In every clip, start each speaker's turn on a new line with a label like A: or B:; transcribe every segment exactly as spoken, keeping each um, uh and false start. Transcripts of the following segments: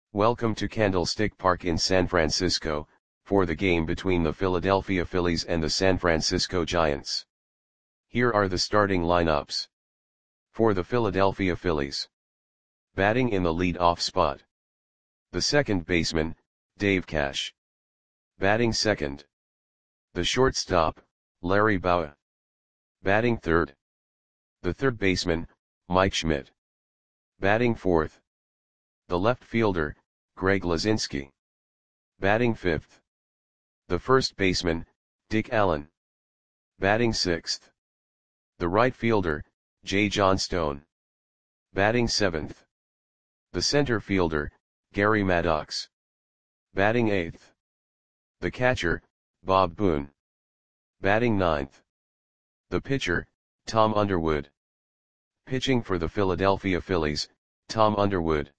A: Welcome to Candlestick Park in San Francisco, for the game between the Philadelphia Phillies and the San Francisco Giants. Here are the starting lineups. For the Philadelphia Phillies. Batting in the lead-off spot. The second baseman, Dave Cash. Batting second. The shortstop, Larry Bowa. Batting third. The third baseman, Mike Schmidt. Batting fourth. The left fielder, Greg Luzinski. Batting fifth. The first baseman, Dick Allen. Batting sixth. The right fielder, Jay Johnstone. Batting seventh. The center fielder, Gary Maddox. Batting eighth. The catcher, Bob Boone. Batting ninth. The pitcher, Tom Underwood. Pitching for the Philadelphia Phillies, Tom Underwood.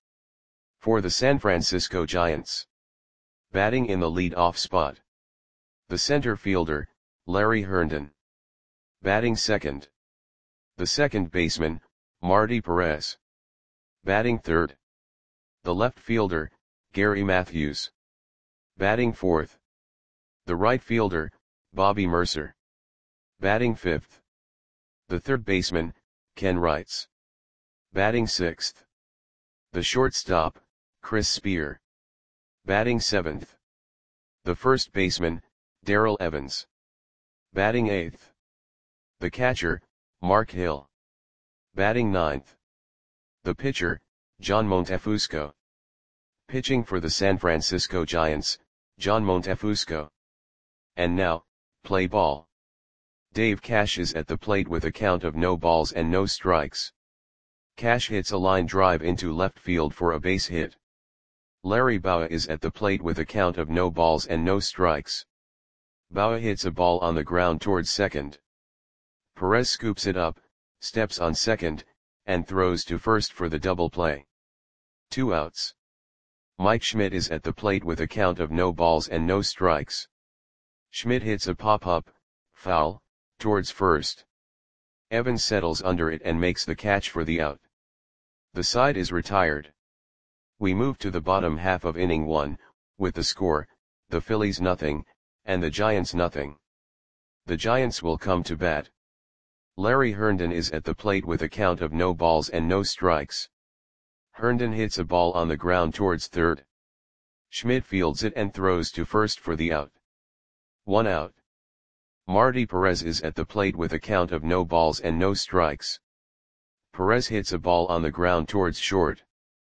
A: For the San Francisco Giants. Batting in the lead-off spot. The center fielder, Larry Herndon. Batting second. The second baseman, Marty Perez. Batting third. The left fielder, Gary Matthews. Batting fourth. The right fielder, Bobby Mercer. Batting fifth. The third baseman, Ken Wrights. Batting sixth. The shortstop, Chris Spear. Batting seventh. The first baseman, Darrell Evans. Batting eighth. The catcher, Mark Hill. Batting ninth. The pitcher, John Montefusco. Pitching for the San Francisco Giants, John Montefusco. And now, play ball. Dave Cash is at the plate with a count of no balls and no strikes. Cash hits a line drive into left field for a base hit. Larry Bowa is at the plate with a count of no balls and no strikes. Bowa hits a ball on the ground towards second. Perez scoops it up, steps on second, and throws to first for the double play. Two outs. Mike Schmidt is at the plate with a count of no balls and no strikes. Schmidt hits a pop-up, foul, towards first. Evans settles under it and makes the catch for the out. The side is retired. We move to the bottom half of inning one, with the score, the Phillies nothing, and the Giants nothing. The Giants will come to bat. Larry Herndon is at the plate with a count of no balls and no strikes. Herndon hits a ball on the ground towards third. Schmidt fields it and throws to first for the out. One out. Marty Perez is at the plate with a count of no balls and no strikes. Perez hits a ball on the ground towards short.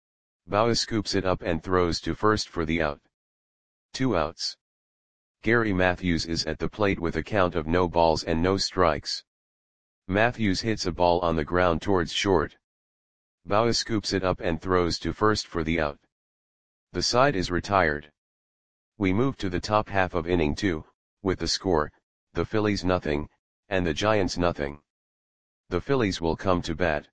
A: Bowa scoops it up and throws to first for the out. Two outs. Gary Matthews is at the plate with a count of no balls and no strikes. Matthews hits a ball on the ground towards short. Bowa scoops it up and throws to first for the out. The side is retired. We move to the top half of inning two, with the score, the Phillies nothing, and the Giants nothing. The Phillies will come to bat.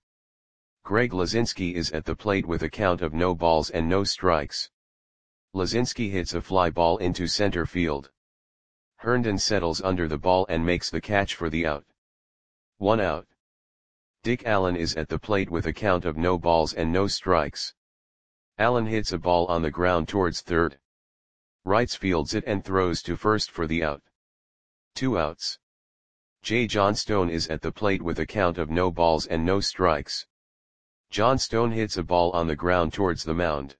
A: Greg Luzinski is at the plate with a count of no balls and no strikes. Luzinski hits a fly ball into center field. Herndon settles under the ball and makes the catch for the out. One out. Dick Allen is at the plate with a count of no balls and no strikes. Allen hits a ball on the ground towards third. Wrights fields it and throws to first for the out. Two outs. Jay Johnstone is at the plate with a count of no balls and no strikes. Johnstone hits a ball on the ground towards the mound.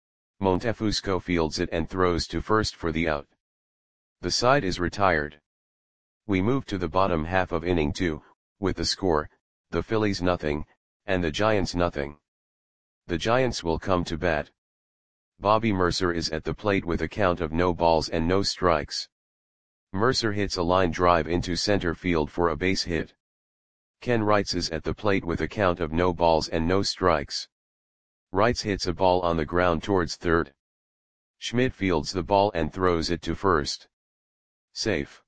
A: Montefusco fields it and throws to first for the out. The side is retired. We move to the bottom half of inning two, with the score, the Phillies nothing, and the Giants nothing. The Giants will come to bat. Bobby Mercer is at the plate with a count of no balls and no strikes. Mercer hits a line drive into center field for a base hit. Ken Wrights is at the plate with a count of no balls and no strikes. Wrights hits a ball on the ground towards third. Schmidt fields the ball and throws it to first. Safe.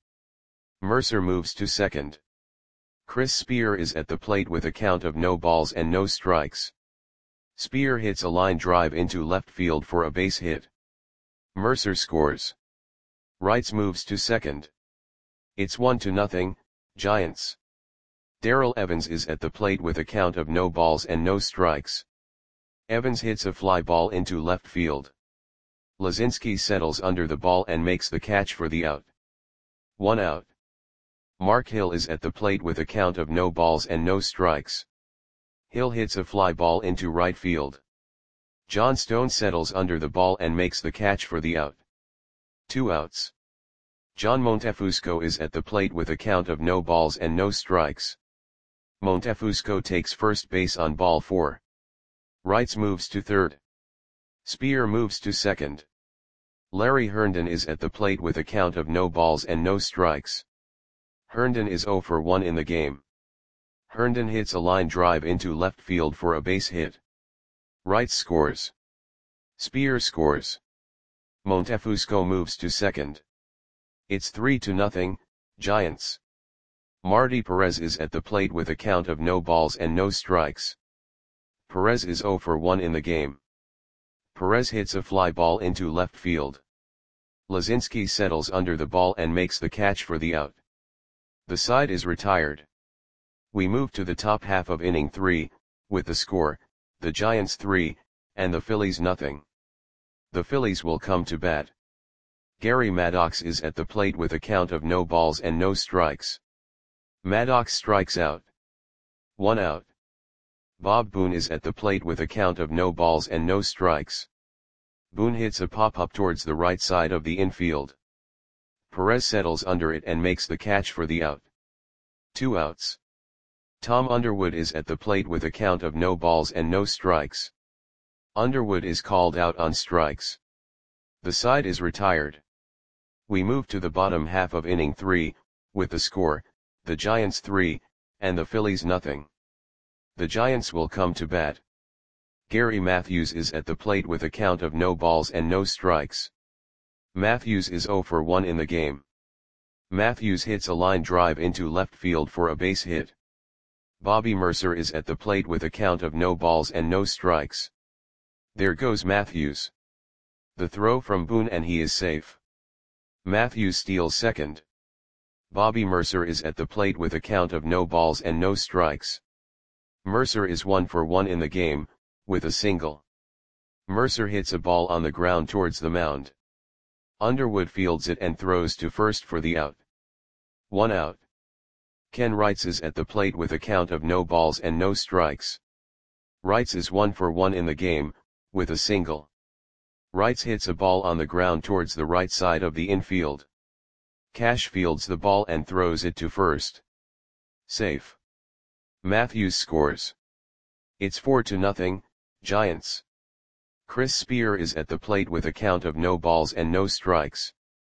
A: Mercer moves to second. Chris Spear is at the plate with a count of no balls and no strikes. Spear hits a line drive into left field for a base hit. Mercer scores. Wrights moves to second. It's one to nothing, Giants. Darrell Evans is at the plate with a count of no balls and no strikes. Evans hits a fly ball into left field. Lazinski settles under the ball and makes the catch for the out. One out. Mark Hill is at the plate with a count of no balls and no strikes. Hill hits a fly ball into right field. John Stone settles under the ball and makes the catch for the out. Two outs. John Montefusco is at the plate with a count of no balls and no strikes. Montefusco takes first base on ball four. Wrights moves to third. Speer moves to second. Larry Herndon is at the plate with a count of no balls and no strikes. Herndon is zero for one in the game. Herndon hits a line drive into left field for a base hit. Wright scores. Speer scores. Montefusco moves to second. It's three to nothing, Giants. Marty Perez is at the plate with a count of no balls and no strikes. Perez is zero for one in the game. Perez hits a fly ball into left field. Lazinski settles under the ball and makes the catch for the out. The side is retired. We move to the top half of inning three, with the score, the Giants three, and the Phillies nothing. The Phillies will come to bat. Gary Maddox is at the plate with a count of no balls and no strikes. Maddox strikes out. One out. Bob Boone is at the plate with a count of no balls and no strikes. Boone hits a pop-up towards the right side of the infield. Perez settles under it and makes the catch for the out. Two outs. Tom Underwood is at the plate with a count of no balls and no strikes. Underwood is called out on strikes. The side is retired. We move to the bottom half of inning three, with the score, the Giants three, and the Phillies nothing. The Giants will come to bat. Gary Matthews is at the plate with a count of no balls and no strikes. Matthews is zero for one in the game. Matthews hits a line drive into left field for a base hit. Bobby Mercer is at the plate with a count of no balls and no strikes. There goes Matthews. The throw from Boone and he is safe. Matthews steals second. Bobby Mercer is at the plate with a count of no balls and no strikes. Mercer is one for one in the game, with a single. Mercer hits a ball on the ground towards the mound. Underwood fields it and throws to first for the out. One out. Ken Wrights is at the plate with a count of no balls and no strikes. Wrights is one for one in the game, with a single. Wrights hits a ball on the ground towards the right side of the infield. Cash fields the ball and throws it to first. Safe. Matthews scores. It's four to nothing, Giants. Chris Speer is at the plate with a count of no balls and no strikes.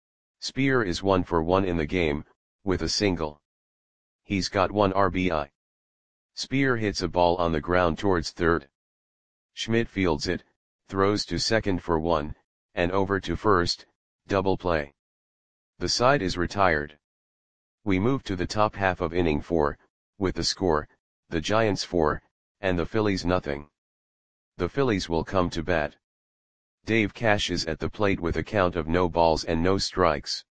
A: Speer is one for one in the game, with a single. He's got one R B I. Speer hits a ball on the ground towards third. Schmidt fields it, throws to second for one, and over to first, double play. The side is retired. We move to the top half of inning four, with the score, the Giants four, and the Phillies nothing. The Phillies will come to bat. Dave Cash is at the plate with a count of no balls and no strikes.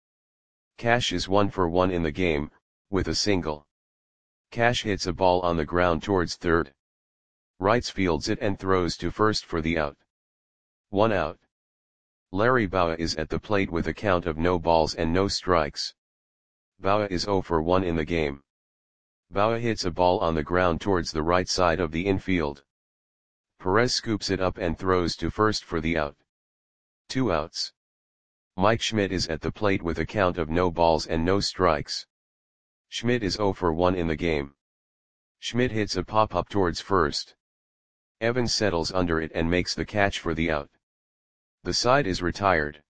A: Cash is one for one in the game, with a single. Cash hits a ball on the ground towards third. Wrights fields it and throws to first for the out. One out. Larry Bowa is at the plate with a count of no balls and no strikes. Bowa is zero for one in the game. Bowa hits a ball on the ground towards the right side of the infield. Perez scoops it up and throws to first for the out. Two outs. Mike Schmidt is at the plate with a count of no balls and no strikes. Schmidt is zero for one in the game. Schmidt hits a pop-up towards first. Evans settles under it and makes the catch for the out. The side is retired.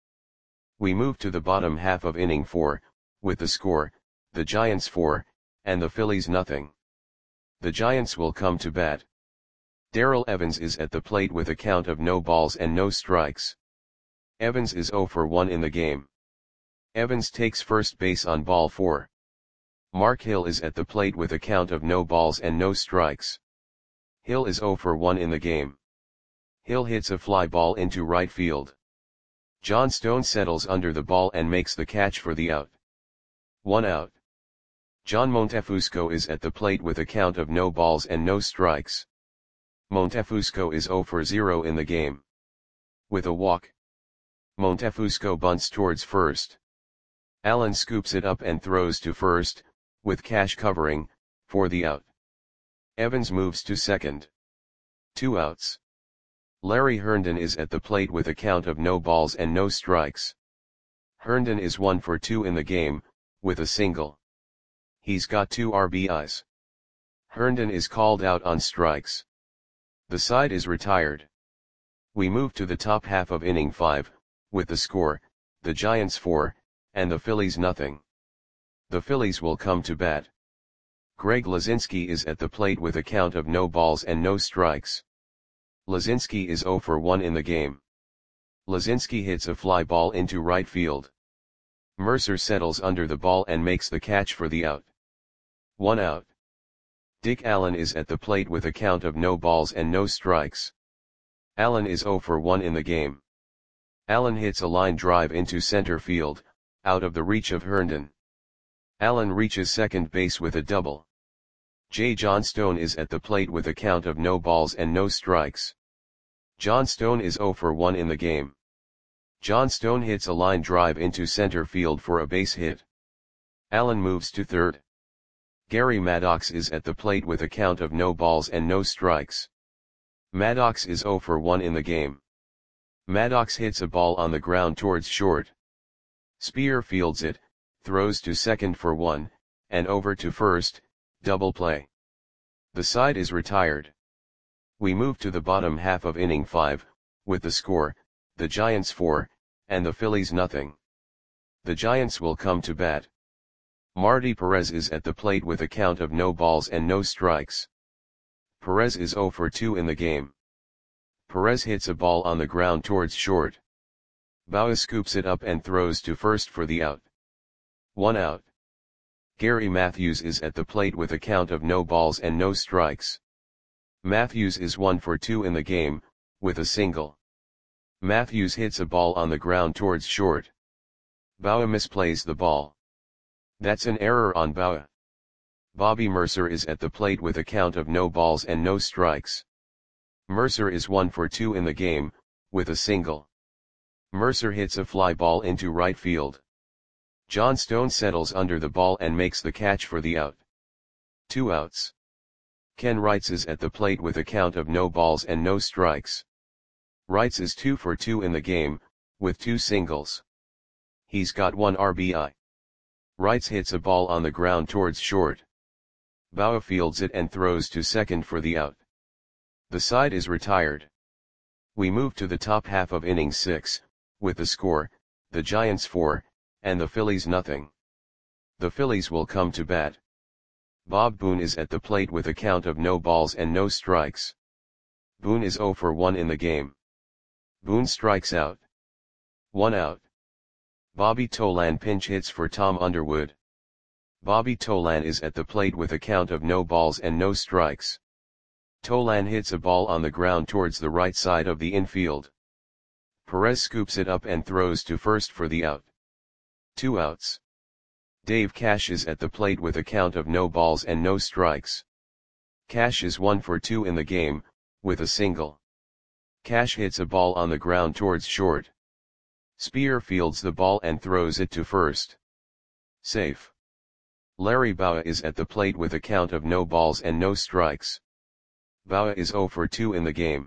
A: We move to the bottom half of inning four, with the score, the Giants four, and the Phillies nothing. The Giants will come to bat. Darrell Evans is at the plate with a count of no balls and no strikes. Evans is zero for one in the game. Evans takes first base on ball four. Mark Hill is at the plate with a count of no balls and no strikes. Hill is zero for one in the game. Hill hits a fly ball into right field. John Stone settles under the ball and makes the catch for the out. One out. John Montefusco is at the plate with a count of no balls and no strikes. Montefusco is zero for zero in the game. With a walk, Montefusco bunts towards first. Allen scoops it up and throws to first, with Cash covering, for the out. Evans moves to second. Two outs. Larry Herndon is at the plate with a count of no balls and no strikes. Herndon is one for two in the game, with a single. He's got two R B Is. Herndon is called out on strikes. The side is retired. We move to the top half of inning five, with the score, the Giants four, and the Phillies nothing. The Phillies will come to bat. Greg Lazinski is at the plate with a count of no balls and no strikes. Lazinski is zero for one in the game. Lazinski hits a fly ball into right field. Mercer settles under the ball and makes the catch for the out. One out. Dick Allen is at the plate with a count of no balls and no strikes. Allen is zero for one in the game. Allen hits a line drive into center field, out of the reach of Herndon. Allen reaches second base with a double. J. Johnstone is at the plate with a count of no balls and no strikes. Johnstone is zero for one in the game. Johnstone hits a line drive into center field for a base hit. Allen moves to third. Gary Maddox is at the plate with a count of no balls and no strikes. Maddox is zero for one in the game. Maddox hits a ball on the ground towards short. Spear fields it, throws to second for one, and over to first, double play. The side is retired. We move to the bottom half of inning five, with the score, the Giants four, and the Phillies nothing. The Giants will come to bat. Marty Perez is at the plate with a count of no balls and no strikes. Perez is zero for two in the game. Perez hits a ball on the ground towards short. Bauer scoops it up and throws to first for the out. One out. Gary Matthews is at the plate with a count of no balls and no strikes. Matthews is one for two in the game, with a single. Matthews hits a ball on the ground towards short. Bauer misplays the ball. That's an error on Bauer. Bobby Mercer is at the plate with a count of no balls and no strikes. Mercer is one for two in the game, with a single. Mercer hits a fly ball into right field. Johnstone settles under the ball and makes the catch for the out. Two outs. Ken Wrights is at the plate with a count of no balls and no strikes. Wrights is two for two in the game, with two singles. He's got one R B I. Wrights hits a ball on the ground towards short. Bauer fields it and throws to second for the out. The side is retired. We move to the top half of inning six, with the score, the Giants four, and the Phillies nothing. The Phillies will come to bat. Bob Boone is at the plate with a count of no balls and no strikes. Boone is zero for one in the game. Boone strikes out. One out. Bobby Tolan pinch hits for Tom Underwood. Bobby Tolan is at the plate with a count of no balls and no strikes. Tolan hits a ball on the ground towards the right side of the infield. Perez scoops it up and throws to first for the out. Two outs. Dave Cash is at the plate with a count of no balls and no strikes. Cash is one for two in the game, with a single. Cash hits a ball on the ground towards short. Spear fields the ball and throws it to first. Safe. Larry Bauer is at the plate with a count of no balls and no strikes. Bauer is zero for two in the game.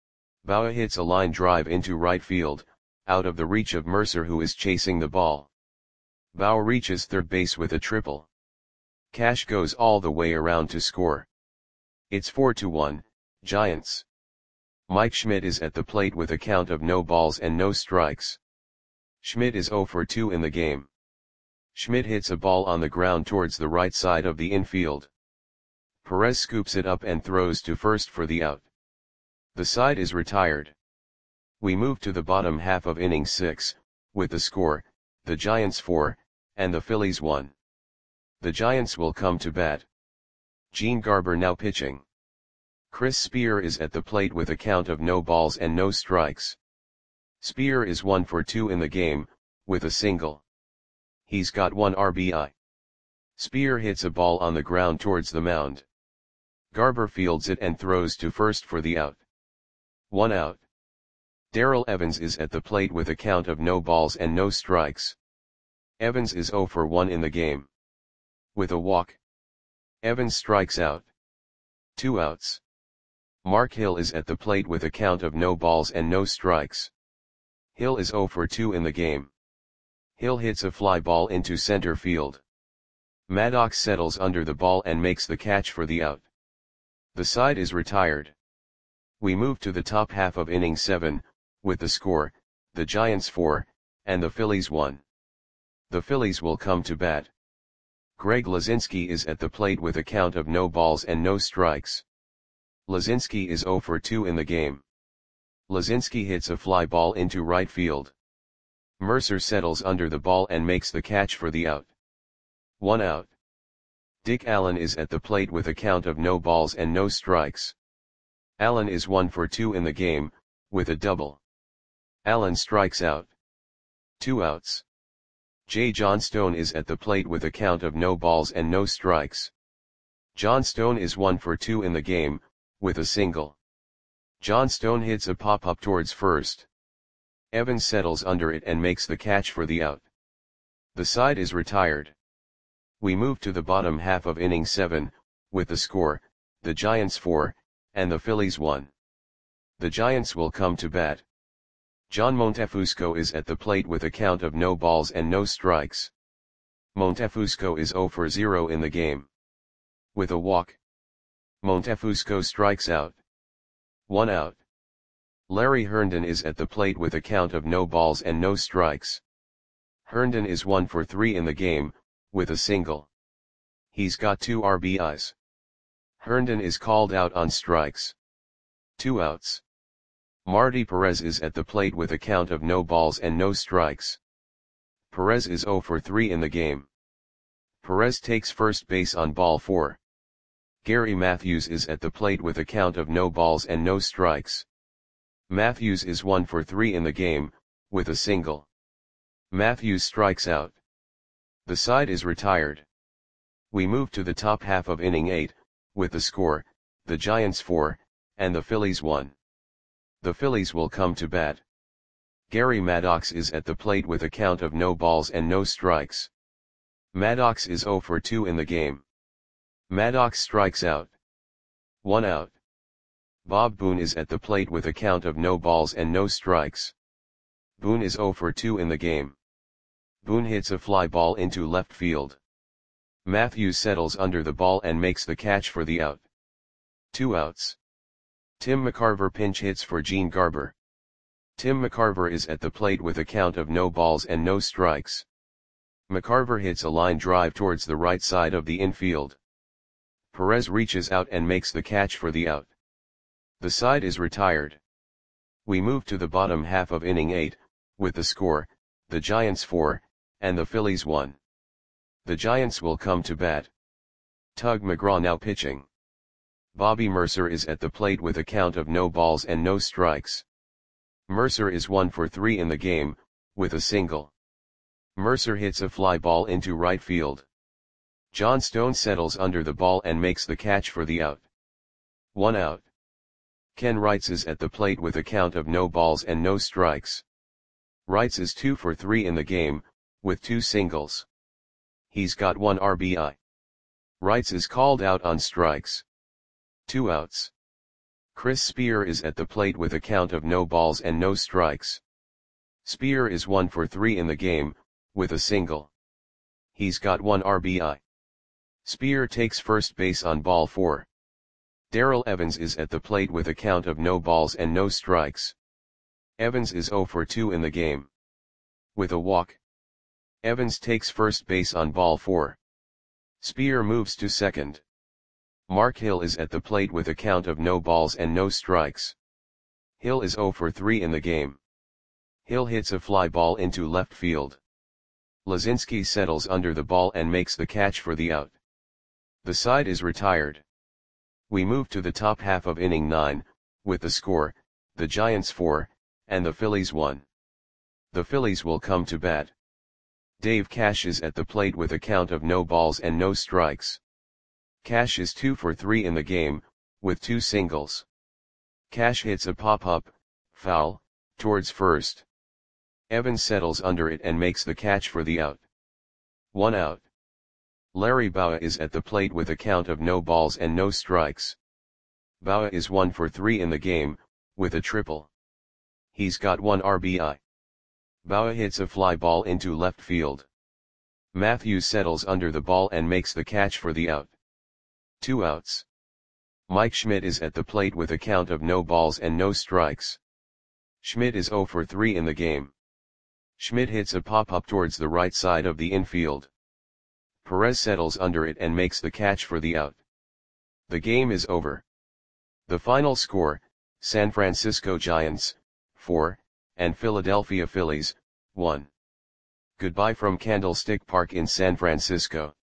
A: Bauer hits a line drive into right field, out of the reach of Mercer who is chasing the ball. Bauer reaches third base with a triple. Cash goes all the way around to score. It's four to one, Giants. Mike Schmidt is at the plate with a count of no balls and no strikes. Schmidt is zero for two in the game. Schmidt hits a ball on the ground towards the right side of the infield. Perez scoops it up and throws to first for the out. The side is retired. We move to the bottom half of inning six, with the score, the Giants four, and the Phillies one. The Giants will come to bat. Gene Garber now pitching. Chris Spear is at the plate with a count of no balls and no strikes. Spear is one for two in the game, with a single. He's got one R B I. Spear hits a ball on the ground towards the mound. Garber fields it and throws to first for the out. One out. Darrell Evans is at the plate with a count of no balls and no strikes. Evans is zero for one in the game. With a walk, Evans strikes out. Two outs. Mark Hill is at the plate with a count of no balls and no strikes. Hill is zero for two in the game. Hill hits a fly ball into center field. Maddox settles under the ball and makes the catch for the out. The side is retired. We move to the top half of inning seven, with the score, the Giants four, and the Phillies one. The Phillies will come to bat. Greg Lazinski is at the plate with a count of no balls and no strikes. Lazinski is zero for two in the game. Lazinski hits a fly ball into right field. Mercer settles under the ball and makes the catch for the out. One out. Dick Allen is at the plate with a count of no balls and no strikes. Allen is one for two in the game, with a double. Allen strikes out. Two outs. J. Johnstone is at the plate with a count of no balls and no strikes. Johnstone is one for two in the game, with a single. Johnstone hits a pop-up towards first. Evans settles under it and makes the catch for the out. The side is retired. We move to the bottom half of inning seven, with the score, the Giants four, and the Phillies one. The Giants will come to bat. John Montefusco is at the plate with a count of no balls and no strikes. Montefusco is zero for zero in the game. With a walk, Montefusco strikes out. One out. Larry Herndon is at the plate with a count of no balls and no strikes. Herndon is one for three in the game, with a single. He's got two R B Is. Herndon is called out on strikes. Two outs. Marty Perez is at the plate with a count of no balls and no strikes. Perez is zero for three in the game. Perez takes first base on ball four. Gary Matthews is at the plate with a count of no balls and no strikes. Matthews is one for three in the game, with a single. Matthews strikes out. The side is retired. We move to the top half of inning eight, with the score, the Giants four, and the Phillies one. The Phillies will come to bat. Gary Maddox is at the plate with a count of no balls and no strikes. Maddox is zero for two in the game. Maddox strikes out. One out. Bob Boone is at the plate with a count of no balls and no strikes. Boone is zero for two in the game. Boone hits a fly ball into left field. Matthews settles under the ball and makes the catch for the out. Two outs. Tim McCarver pinch hits for Gene Garber. Tim McCarver is at the plate with a count of no balls and no strikes. McCarver hits a line drive towards the right side of the infield. Perez reaches out and makes the catch for the out. The side is retired. We move to the bottom half of inning eight, with the score, the Giants four, and the Phillies one. The Giants will come to bat. Tug McGraw now pitching. Bobby Mercer is at the plate with a count of no balls and no strikes. Mercer is one for three in the game, with a single. Mercer hits a fly ball into right field. Johnstone settles under the ball and makes the catch for the out. One out. Ken Wrights is at the plate with a count of no balls and no strikes. Wrights is two for three in the game, with two singles. He's got one R B I. Wrights is called out on strikes. Two outs. Chris Spear is at the plate with a count of no balls and no strikes. Spear is one for three in the game, with a single. He's got one R B I. Spear takes first base on ball four. Darrell Evans is at the plate with a count of no balls and no strikes. Evans is zero for two in the game. With a walk, Evans takes first base on ball four. Spear moves to second. Mark Hill is at the plate with a count of no balls and no strikes. Hill is zero for three in the game. Hill hits a fly ball into left field. Lazinski settles under the ball and makes the catch for the out. The side is retired. We move to the top half of inning nine, with the score, the Giants four, and the Phillies one. The Phillies will come to bat. Dave Cash is at the plate with a count of no balls and no strikes. Cash is two for three in the game, with two singles. Cash hits a pop-up, foul, towards first. Evans settles under it and makes the catch for the out. One out. Larry Bowa is at the plate with a count of no balls and no strikes. Bowa is one for three in the game, with a triple. He's got one R B I. Bowa hits a fly ball into left field. Matthews settles under the ball and makes the catch for the out. Two outs. Mike Schmidt is at the plate with a count of no balls and no strikes. Schmidt is zero for three in the game. Schmidt hits a pop-up towards the right side of the infield. Perez settles under it and makes the catch for the out. The game is over. The final score, San Francisco Giants, four, and Philadelphia Phillies, one. Goodbye from Candlestick Park in San Francisco.